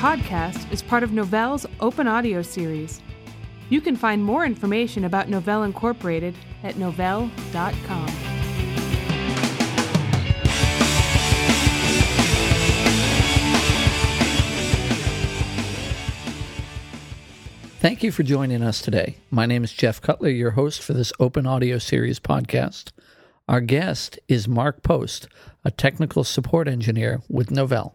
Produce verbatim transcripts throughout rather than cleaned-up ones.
podcast is part of Novell's Open Audio series. You can find more information about Novell Incorporated at novell dot com. Thank you for joining us today. My name is Jeff Cutler, your host for this Open Audio Series podcast. Our guest is Mark Post, a technical support engineer with Novell.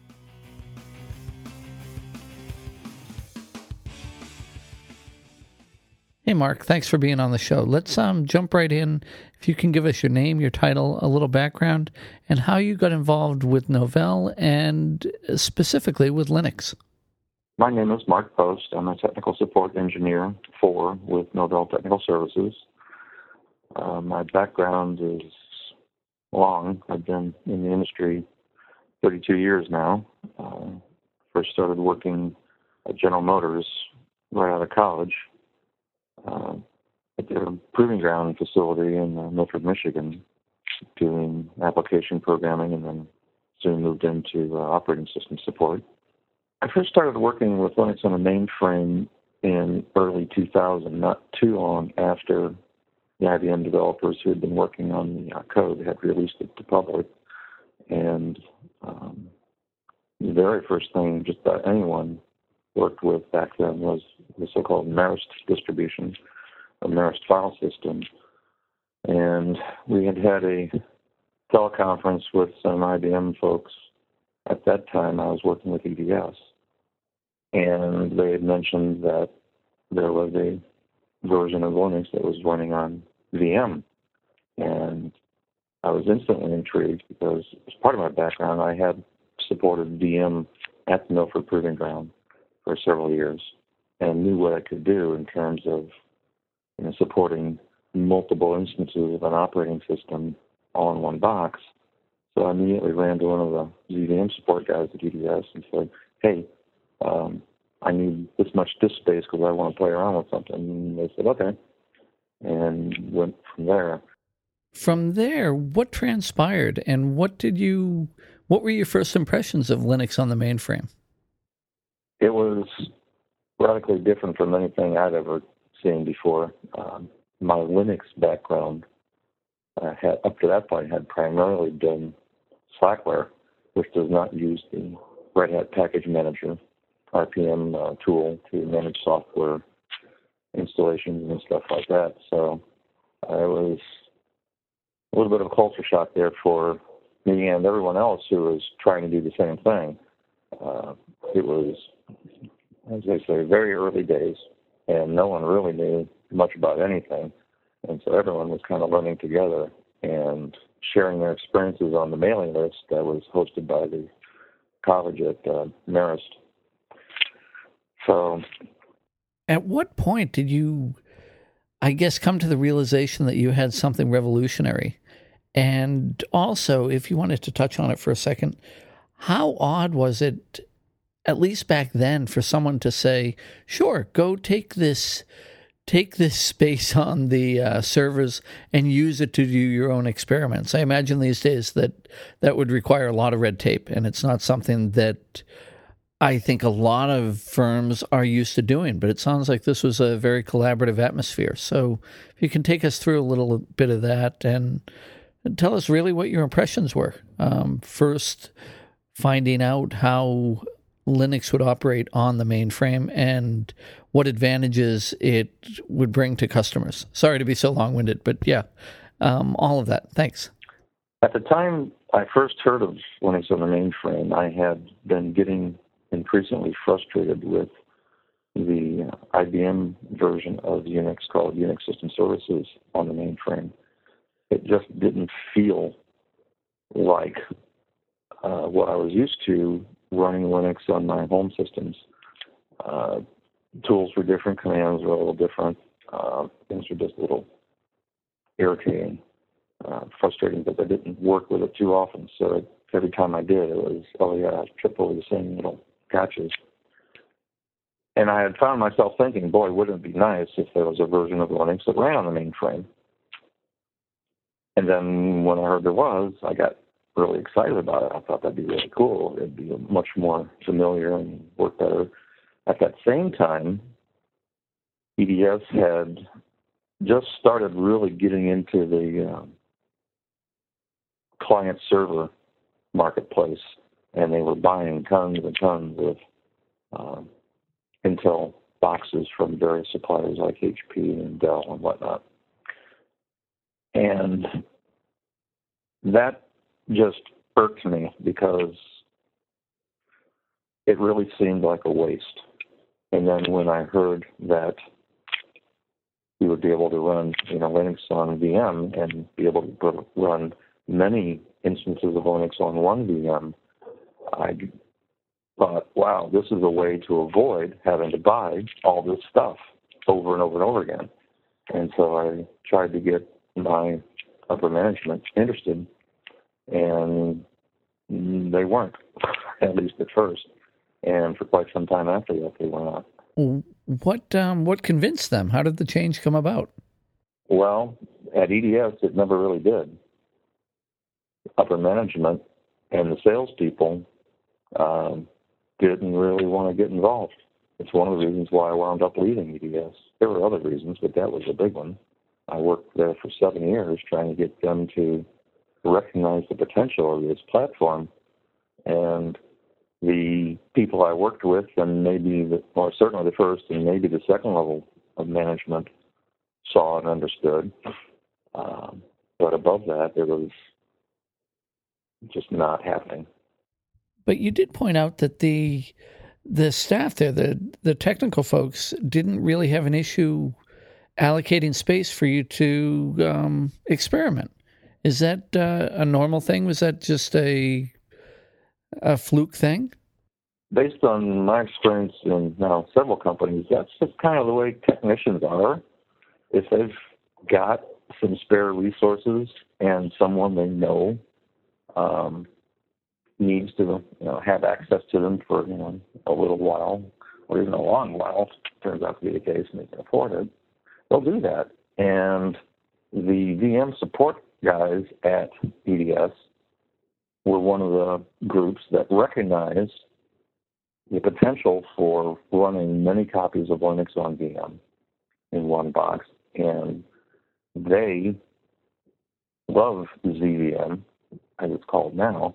Hey, Mark, thanks for being on the show. Let's um, jump right in. If you can give us your name, your title, a little background, and how you got involved with Novell and specifically with Linux. My name is Mark Post. I'm a technical support engineer for with Novell Technical Services. Uh, my background is long. I've been in the industry thirty-two years now. Uh, first started working at General Motors right out of college uh, at their proving ground facility in uh, Milford, Michigan, doing application programming, and then soon moved into uh, operating system support. I first started working with Linux on a mainframe in early two thousand, not too long after the I B M developers who had been working on the uh, code had released it to public. And um, the very first thing just about anyone worked with back then was the so-called Marist distribution, a Marist file system. And we had had a teleconference with some I B M folks. At that time, I was working with E D S. And they had mentioned that there was a version of Linux that was running on V M. And I was instantly intrigued because as part of my background, I had supported V M at the Milford Proving Ground for several years and knew what I could do in terms of you know, supporting multiple instances of an operating system all in one box. So I immediately ran to one of the Z V M support guys at E D S and said, hey, um, I need this much disk space because I want to play around with something. And they said, okay, and went from there. From there, what transpired, and what did you? What were your first impressions of Linux on the mainframe? It was radically different from anything I'd ever seen before. Um, my Linux background uh, had, up to that point, had primarily been Slackware, which does not use the Red Hat Package Manager R P M uh, tool to manage software installations and stuff like that. So uh, it was a little bit of a culture shock there for me and everyone else who was trying to do the same thing. Uh, it was, as they say, very early days, and no one really knew much about anything. And so everyone was kind of learning together and sharing their experiences on the mailing list that was hosted by the college at uh, Marist. So, at what point did you, I guess, come to the realization that you had something revolutionary? And also, if you wanted to touch on it for a second, how odd was it, at least back then, for someone to say, sure, go take this take this space on the uh, servers and use it to do your own experiments? I imagine these days that that would require a lot of red tape, and it's not something that I think a lot of firms are used to doing, but it sounds like this was a very collaborative atmosphere. So if you can take us through a little bit of that and tell us really what your impressions were. Um, first, finding out how Linux would operate on the mainframe and what advantages it would bring to customers. Sorry to be so long-winded, but yeah, um, all of that. Thanks. At the time I first heard of Linux on the mainframe, I had been getting increasingly frustrated with the uh, I B M version of Unix called Unix System Services on the mainframe. It just didn't feel like uh, what I was used to running Linux on my home systems. Uh, tools were different, commands were a little different. Uh, things were just a little irritating, uh, frustrating because I didn't work with it too often. So it, every time I did, it was, oh yeah, I trip over the same little patches. And I had found myself thinking, boy, wouldn't it be nice if there was a version of Linux that ran on the mainframe. And then when I heard there was, I got really excited about it. I thought that'd be really cool. It'd be much more familiar and work better. At that same time, E D S had just started really getting into the um, client-server marketplace, and they were buying tons and tons of um, Intel boxes from various suppliers like H P and Dell and whatnot. And that just irked me because it really seemed like a waste. And then when I heard that you would be able to run, you know, Linux on V M and be able to run many instances of Linux on one V M, I thought, wow, this is a way to avoid having to buy all this stuff over and over and over again. And so I tried to get my upper management interested, and they weren't, at least at first. And for quite some time after that, they were not. What um, what convinced them? How did the change come about? Well, at E D S, it never really did. Upper management and the salespeople um, didn't really want to get involved. It's one of the reasons why I wound up leaving E D S. There were other reasons, but that was a big one. I worked there for seven years trying to get them to recognize the potential of this platform. And the people I worked with, and maybe, the, or certainly the first and maybe the second level of management, saw and understood. Um, but above that, it was just not happening. But you did point out that the the staff there, the the technical folks, didn't really have an issue allocating space for you to um, experiment. Is that uh, a normal thing? Was that just a a fluke thing? Based on my experience in now several companies, that's just kind of the way technicians are. If they've got some spare resources and someone they know um, needs to, you know, have access to them for, you know, a little while or even a long while, turns out to be the case, and they can afford it, they'll do that. And the V M support guys at E D S were one of the groups that recognized the potential for running many copies of Linux on V M in one box, and they love Z V M, as it's called now,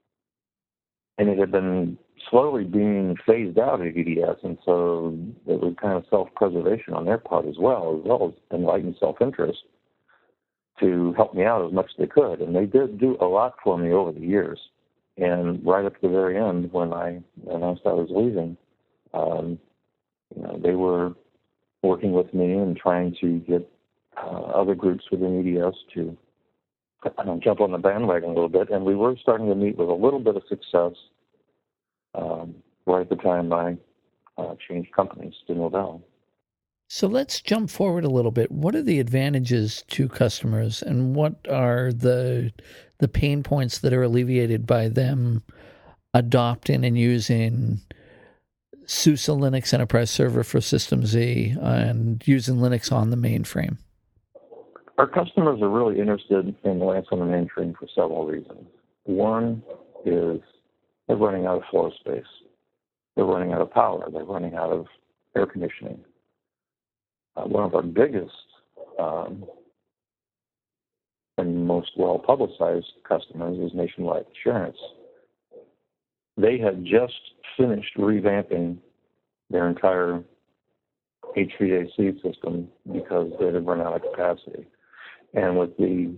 and it had been slowly being phased out at E D S, and so it was kind of self-preservation on their part as well, as well as enlightened self-interest to help me out as much as they could, and they did do a lot for me over the years. And right up to the very end, when I announced I was leaving, um, you know, they were working with me and trying to get uh, other groups within E D S to uh, jump on the bandwagon a little bit. And we were starting to meet with a little bit of success um, right at the time I uh, changed companies to Novell. So let's jump forward a little bit. What are the advantages to customers, and what are the the pain points that are alleviated by them adopting and using SUSE Linux Enterprise Server for System Z and using Linux on the mainframe? Our customers are really interested in Linux on the mainframe for several reasons. One is they're running out of floor space. They're running out of power. They're running out of air conditioning. Uh, one of our biggest um, and most well-publicized customers is Nationwide Insurance. They had just finished revamping their entire H V A C system because they had run out of capacity. And with the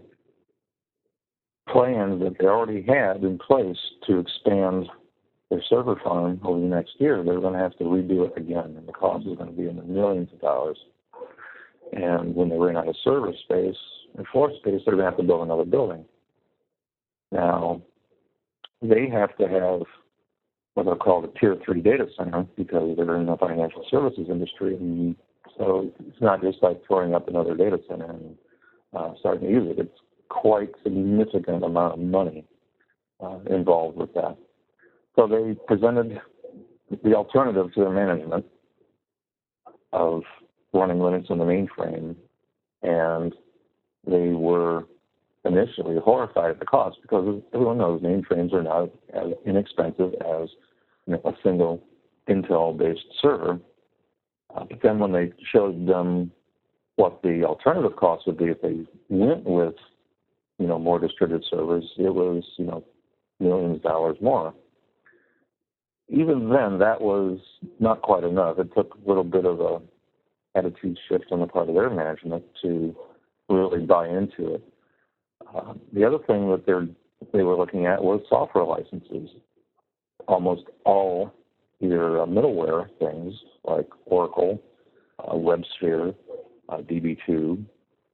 plans that they already had in place to expand their server farm over the next year, they're going to have to redo it again, and the cost is going to be in the millions of dollars. And when they ran out of server space and floor space, they're going to have to build another building. Now, they have to have what they're called a tier three data center because they're in the financial services industry. And so it's not just like throwing up another data center and uh, starting to use it. It's quite a significant amount of money uh, involved with that. So they presented the alternative to their management of running Linux on the mainframe, and they were initially horrified at the cost because everyone knows mainframes are not as inexpensive as, you know, a single Intel-based server. Uh, but then when they showed them what the alternative cost would be if they went with, you know, more distributed servers, it was, you know, millions of dollars more. Even then, that was not quite enough. It took a little bit of a attitude shift on the part of their management to really buy into it. Uh, the other thing that they're, they were looking at was software licenses. Almost all your uh, middleware things like Oracle, uh, WebSphere, uh, D B two,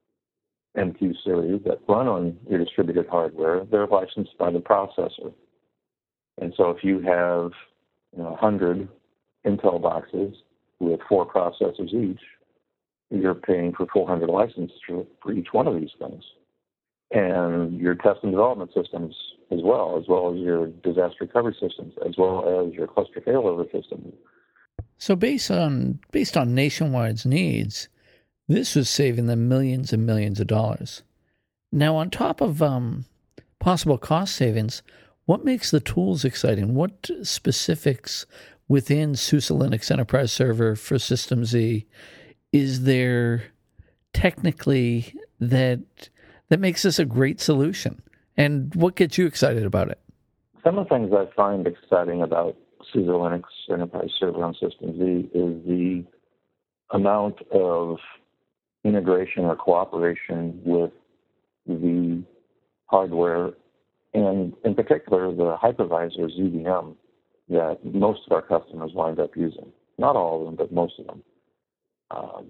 M Q series that run on your distributed hardware, they're licensed by the processor. And so if you have, you know, one hundred Intel boxes with four processors each, you're paying for four hundred licenses for, for each one of these things. And your test and development systems as well, as well as your disaster recovery systems, as well as your cluster failover systems. So based on based on Nationwide's needs, this was saving them millions and millions of dollars. Now, on top of um, possible cost savings, what makes the tools exciting? What specifics within SUSE Linux Enterprise Server for System Z is there technically that that makes this a great solution? And what gets you excited about it? Some of the things I find exciting about SUSE Linux Enterprise Server on System Z is the amount of integration or cooperation with the hardware, and in particular the hypervisor Z V M that most of our customers wind up using. Not all of them, but most of them. Um,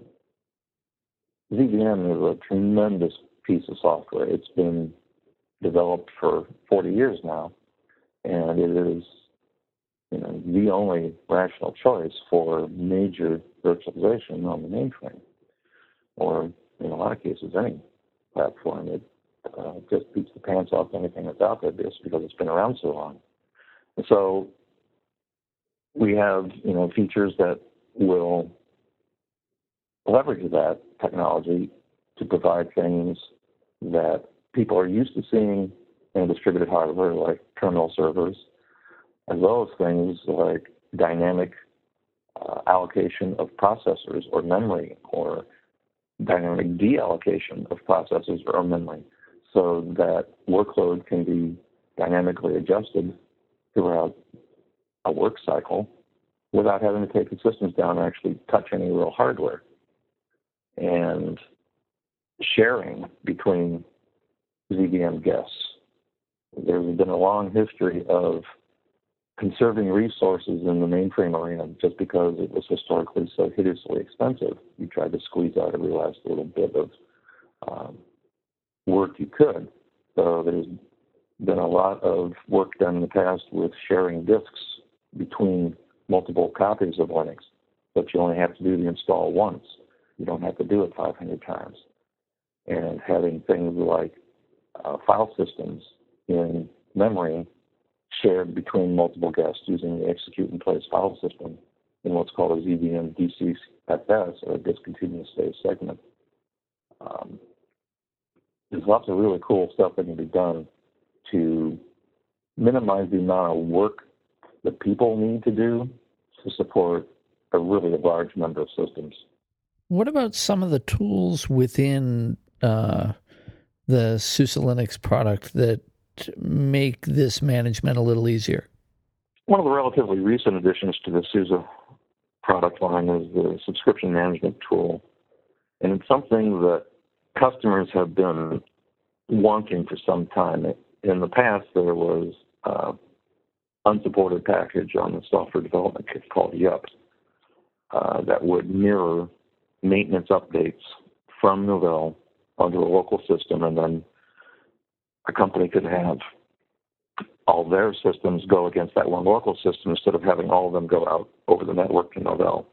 Z V M is a tremendous piece of software. It's been developed for forty years now, and it is, you know, the only rational choice for major virtualization on the mainframe, or in a lot of cases, any platform. It uh, just beats the pants off anything that's out there just because it's been around so long. And so we have, you know, features that will leverage that technology to provide things that people are used to seeing in distributed hardware, like terminal servers, as well as things like dynamic uh, allocation of processors or memory, or dynamic deallocation of processors or memory, so that workload can be dynamically adjusted throughout a work cycle without having to take the systems down and actually touch any real hardware. And sharing between Z V M guests. There's been a long history of conserving resources in the mainframe arena just because it was historically so hideously expensive. You tried to squeeze out every last little bit of um, work you could. So there's been a lot of work done in the past with sharing disks between multiple copies of Linux, but you only have to do the install once. You don't have to do it five hundred times. And having things like uh, file systems in memory shared between multiple guests using the execute in place file system in what's called a Z V M D C F S, or a discontinuous phase segment. Um, there's lots of really cool stuff that can be done to minimize the amount of work that people need to do to support a really large number of systems. What about some of the tools within uh, the SUSE Linux product that make this management a little easier? One of the relatively recent additions to the SUSE product line is the subscription management tool. And it's something that customers have been wanting for some time. In the past, there was an unsupported package on the software development kit called Yup uh, that would mirror maintenance updates from Novell onto a local system, and then a company could have all their systems go against that one local system instead of having all of them go out over the network to Novell.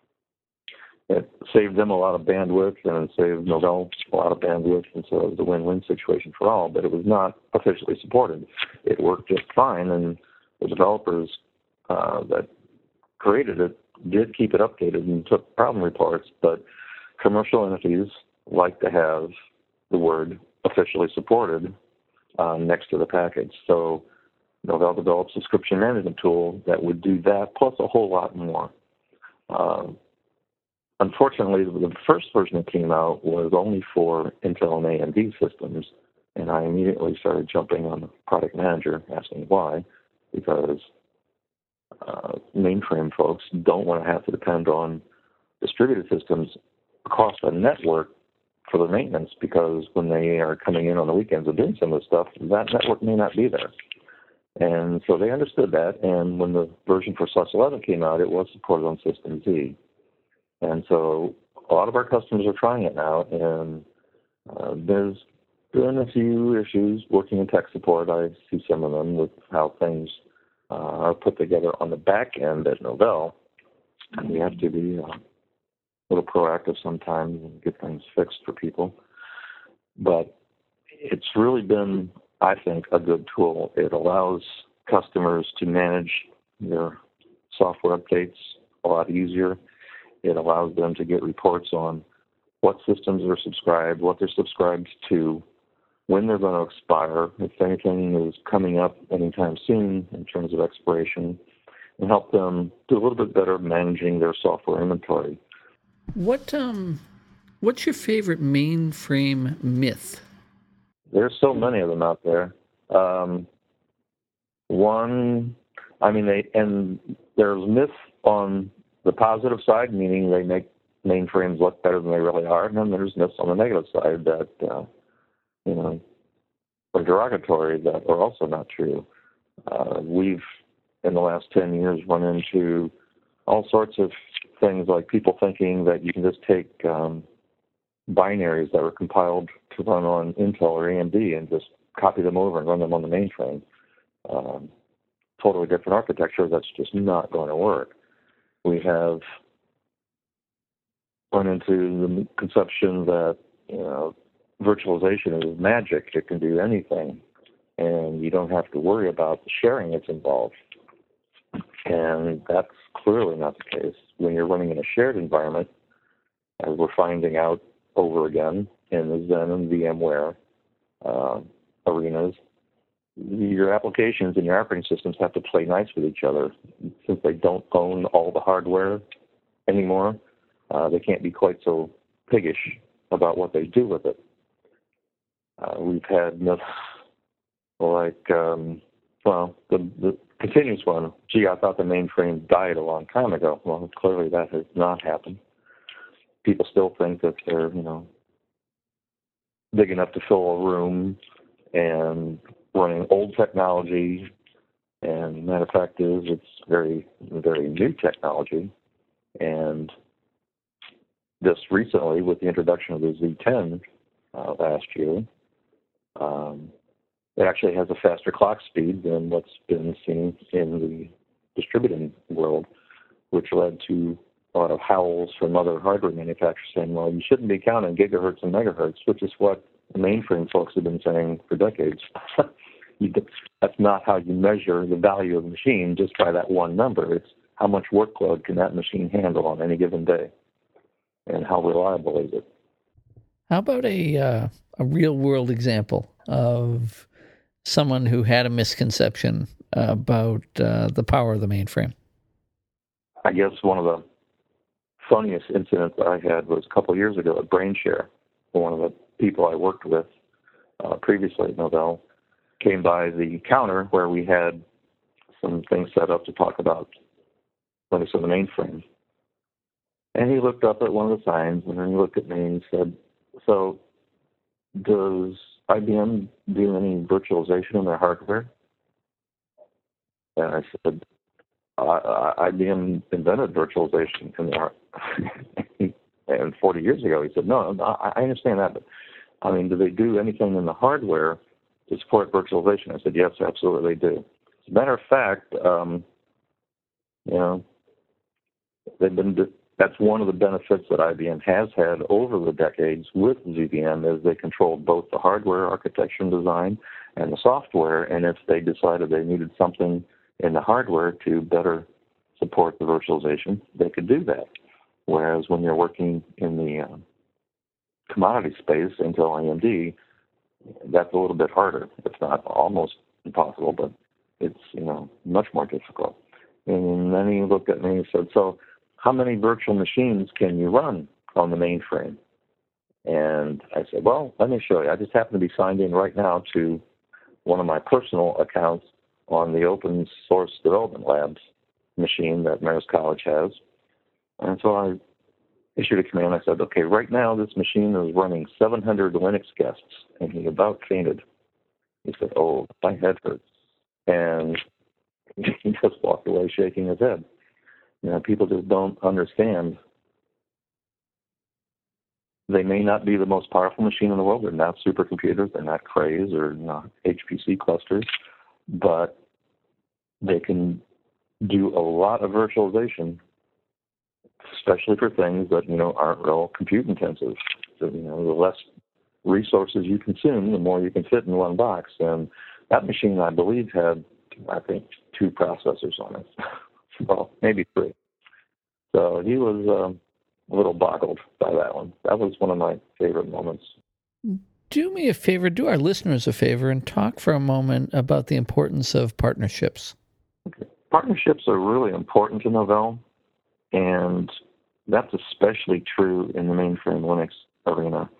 It saved them a lot of bandwidth, and it saved Novell a lot of bandwidth, and so it was a win-win situation for all, but it was not officially supported. It worked just fine, and the developers uh, that created it did keep it updated and took problem reports, but commercial entities like to have the word officially supported uh, next to the package. So Novell developed a subscription management tool that would do that, plus a whole lot more. Uh, unfortunately, the first version that came out was only for Intel and A M D systems, and I immediately started jumping on the product manager, asking why, because uh, mainframe folks don't want to have to depend on distributed systems across the network for their maintenance, because when they are coming in on the weekends and doing some of the stuff, that network may not be there. And so they understood that, and when the version for SUS eleven came out, it was supported on System Z. And so a lot of our customers are trying it now, and uh, there's been a few issues working in tech support. I see some of them with how things uh, are put together on the back end at Novell, and we have to be uh, a little proactive sometimes and get things fixed for people. But it's really been, I think, a good tool. It allows customers to manage their software updates a lot easier. It allows them to get reports on what systems are subscribed, what they're subscribed to, when they're going to expire, if anything is coming up anytime soon in terms of expiration, and help them do a little bit better managing their software inventory. What um, what's your favorite mainframe myth? There's so many of them out there. Um, one, I mean, they and there's myths on the positive side, meaning they make mainframes look better than they really are, and then there's myths on the negative side that, uh, you know, are derogatory that are also not true. Uh, we've, in the last ten years, run into all sorts of things like people thinking that you can just take um, binaries that were compiled to run on Intel or A M D and just copy them over and run them on the mainframe. Um, totally different architecture. That's just not going to work. We have run into the conception that, you know, virtualization is magic. It can do anything, and you don't have to worry about the sharing that's involved. And that's clearly not the case. When you're running in a shared environment, as we're finding out over again in the Zen and VMware uh, arenas, your applications and your operating systems have to play nice with each other. Since they don't own all the hardware anymore, uh, they can't be quite so piggish about what they do with it. Uh, we've had myths like, um, well, the, the continuous one, gee, I thought the mainframe died a long time ago. Well, clearly that has not happened. People still think that they're, you know, big enough to fill a room and running old technology, and matter of fact is it's very, very new technology. And just recently, with the introduction of the Z ten uh, last year, um, it actually has a faster clock speed than what's been seen in the distributed world, which led to a lot of howls from other hardware manufacturers saying, well, you shouldn't be counting gigahertz and megahertz, which is what the mainframe folks have been saying for decades. you, that's not how you measure the value of a machine just by that one number. It's how much workload can that machine handle on any given day, and how reliable is it. How about a uh, a real world example of someone who had a misconception about uh, the power of the mainframe? I guess one of the funniest incidents that I had was a couple of years ago at BrainShare. One of the people I worked with uh, previously at Novell came by the counter where we had some things set up to talk about Linux on the mainframe. And he looked up at one of the signs, and then he looked at me and he said, so does I B M do any virtualization in their hardware? And I said, I, I B M invented virtualization in their hardware. And forty years ago, he said, no, no, I understand that, but I mean, do they do anything in the hardware to support virtualization? I said, yes, absolutely they do. As a matter of fact, um, you know, they've been, that's one of the benefits that I B M has had over the decades with Z V M is they controlled both the hardware architecture and design and the software, and if they decided they needed something in the hardware to better support the virtualization, they could do that. Whereas when you're working in the uh, commodity space, Intel A M D, That's a little bit harder. It's not almost impossible, but it's, you know, much more difficult. And then he looked at me and said, so how many virtual machines can you run on the mainframe? And I said, well, let me show you. I just happen to be signed in right now to one of my personal accounts on the Open Source Development Labs machine that Marist College has. And so I issued a command. I said, okay, right now this machine is running seven hundred Linux guests. And he about fainted. He said, oh, my head hurts. And he just walked away shaking his head. You know, people just don't understand. They may not be the most powerful machine in the world. They're not supercomputers. They're not Crays or, you know, H P C clusters. But they can do a lot of virtualization, especially for things that, you know, aren't real compute intensive. So, you know, the less resources you consume, the more you can fit in one box. And that machine, I believe, had, I think, two processors on it. Well, maybe three. So he was um, a little boggled by that one. That was one of my favorite moments. Do me a favor, do our listeners a favor, and talk for a moment about the importance of partnerships. Okay. Partnerships are really important to Novell, and that's especially true in the mainframe Linux arena.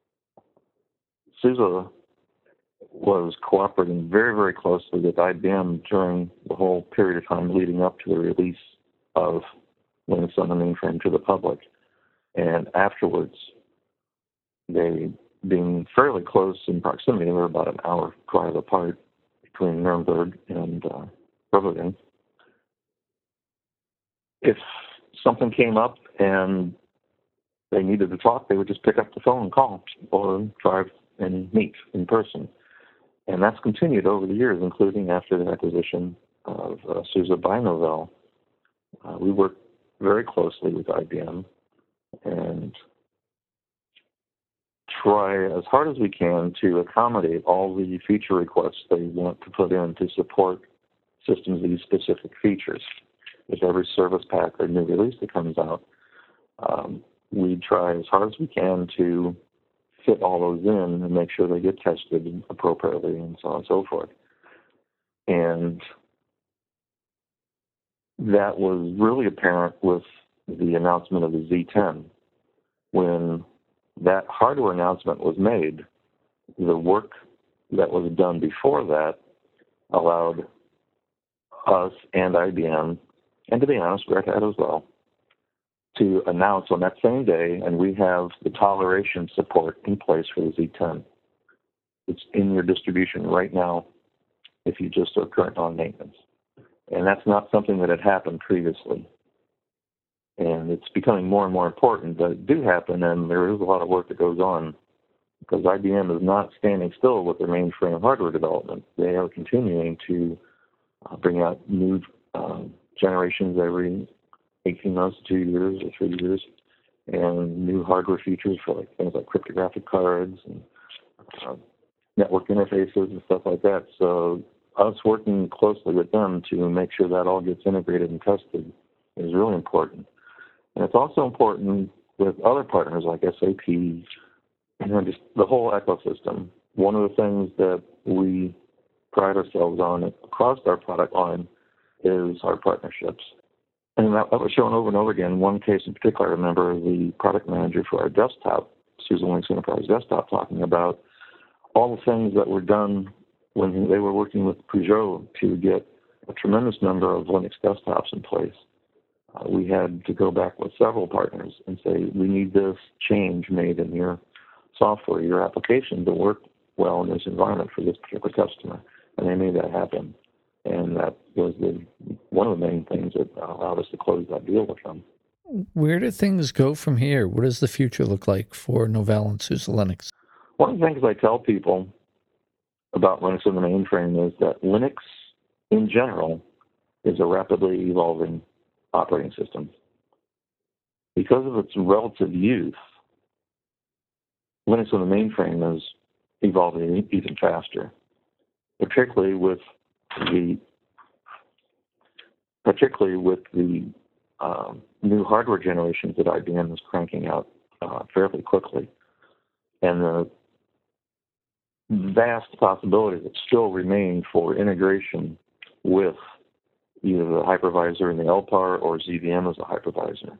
SUSE was cooperating very, very closely with I B M during the whole period of time leading up to the release of Linux on the mainframe to the public. And afterwards, they, being fairly close in proximity, they were about an hour drive apart between Nuremberg and uh, Berlin. If something came up and they needed to talk, they would just pick up the phone and call or drive and meet in person. And that's continued over the years, including after the acquisition of uh, SUSE by Novell. Uh, we worked very closely with I B M and try as hard as we can to accommodate all the feature requests they want to put in to support systems with these specific features. With every service pack or new release that comes out, um, we try as hard as we can to fit all those in and make sure they get tested appropriately and so on and so forth. And that was really apparent with the announcement of the Z ten. When that hardware announcement was made, the work that was done before that allowed us and I B M, and to be honest, Red Hat as well, to announce on that same day, and we have the toleration support in place for the Z ten. It's in your distribution right now if you just are current on maintenance. And that's not something that had happened previously. And it's becoming more and more important that it do happen, and there is a lot of work that goes on because I B M is not standing still with their mainframe hardware development. They are continuing to uh, bring out new uh, generations every eighteen months, two years, or three years, and new hardware features for like things like cryptographic cards and uh, network interfaces and stuff like that. So us working closely with them to make sure that all gets integrated and tested is really important. And it's also important with other partners like S A P, you know, just the whole ecosystem. One of the things that we pride ourselves on across our product line is our partnerships. And that, that was shown over and over again. One case in particular, I remember the product manager for our desktop, SUSE Linux Enterprise Desktop, talking about all the things that were done when they were working with Peugeot to get a tremendous number of Linux desktops in place. Uh, we had to go back with several partners and say, we need this change made in your software, your application to work well in this environment for this particular customer. And they made that happen. And that was the, one of the main things that allowed us to close that deal with them. Where do things go from here? What does the future look like for Novell and SUSE Linux? One of the things I tell people about Linux in the mainframe is that Linux, in general, is a rapidly evolving operating system. Because of its relative youth, Linux on the mainframe is evolving even faster, particularly with the particularly with the um, new hardware generations that I B M is cranking out uh, fairly quickly. And the vast possibilities that still remain for integration with either the hypervisor in the L P A R or Z V M as a hypervisor.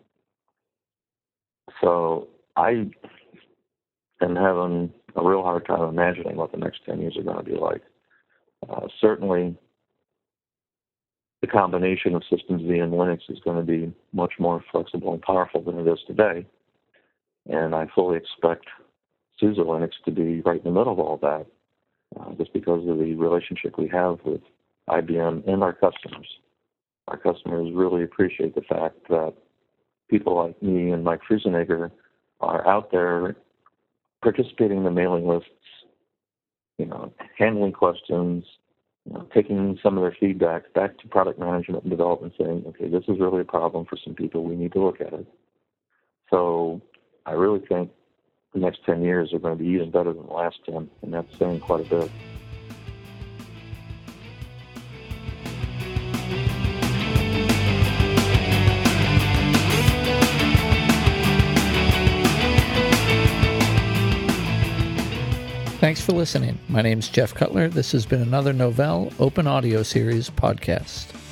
So I am having a real hard time imagining what the next ten years are going to be like. Uh, certainly, the combination of Systems V and Linux is going to be much more flexible and powerful than it is today. And I fully expect SUSE Linux to be right in the middle of all that, uh, just because of the relationship we have with I B M and our customers. Our customers really appreciate the fact that people like me and Mike Friesenegger are out there participating in the mailing lists, you know, handling questions, you know, taking some of their feedback back to product management and development, saying, okay, this is really a problem for some people. We need to look at it. So I really think the next ten years are going to be even better than the last ten, and that's saying quite a bit. Thanks for listening. My name's Jeff Cutler. This has been another Novell Open Audio Series podcast.